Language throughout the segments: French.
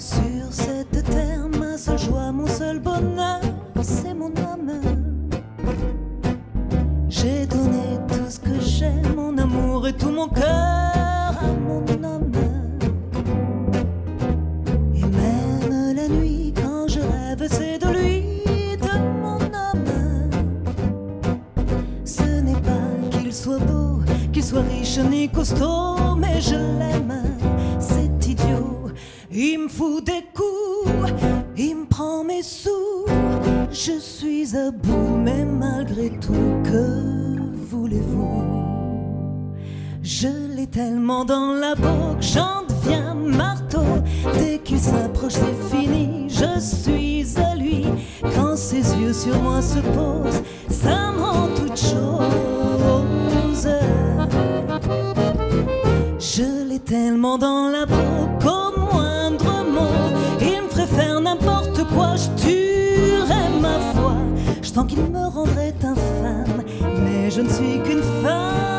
Sur cette terre, ma seule joie, mon seul bonheur, c'est mon homme. J'ai donné tout ce que j'ai, mon amour et tout mon cœur à mon homme. Et même la nuit, quand je rêve, c'est de lui, de mon homme. Ce n'est pas qu'il soit beau, qu'il soit riche ni costaud, mais je l'aime, c'est idiot. Il me fout des coups, il me prend mes sous. Je suis à bout, mais malgré tout, que voulez-vous? Je l'ai tellement dans la peau que j'en deviens marteau. Dès qu'il s'approche, c'est fini, je suis à lui. Quand ses yeux sur moi se posent, ça me rend toute chose. Je l'ai tellement dans la peau qu'au moindre mot, il me ferait faire n'importe quoi, je tuerais ma foi. Je sens qu'il me rendrait infâme, mais je ne suis qu'une femme.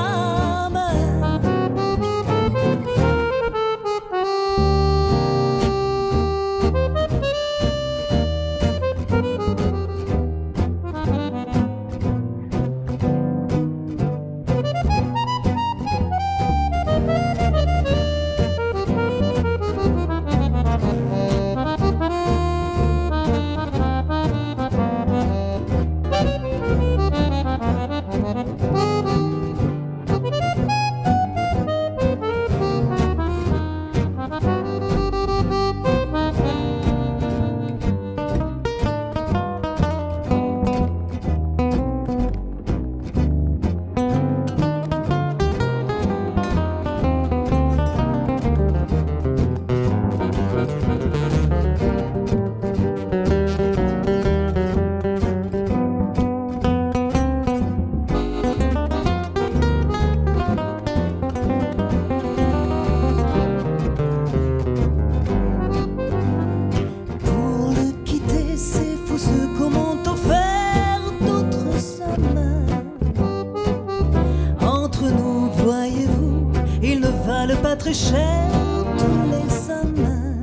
Pas très cher, tous les hommes.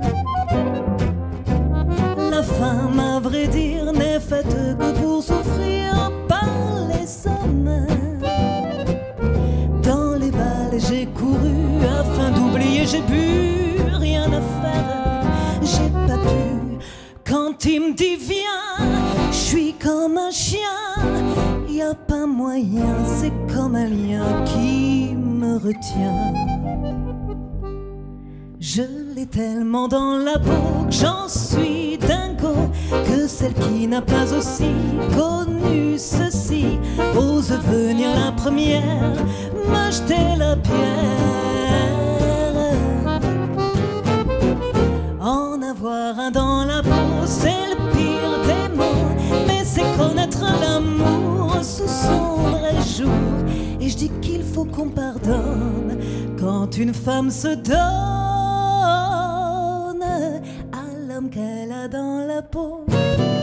La femme, à vrai dire, n'est faite que pour souffrir par les hommes. Dans les balles, j'ai couru afin d'oublier, j'ai bu, rien à faire, j'ai pas pu. Quand il me dit viens, je suis comme un chien, y a pas moyen, c'est comme un lien qui me retient. Je l'ai tellement dans la peau que j'en suis dingo, que celle qui n'a pas aussi connu ceci ose venir la première me jeter la pierre. En avoir un dans la peau, c'est le pire des mots, mais c'est connaître l'amour sous son vrai jour. Et je dis qu'il faut qu'on pardonne quand une femme se donne à l'homme qu'elle a dans la peau.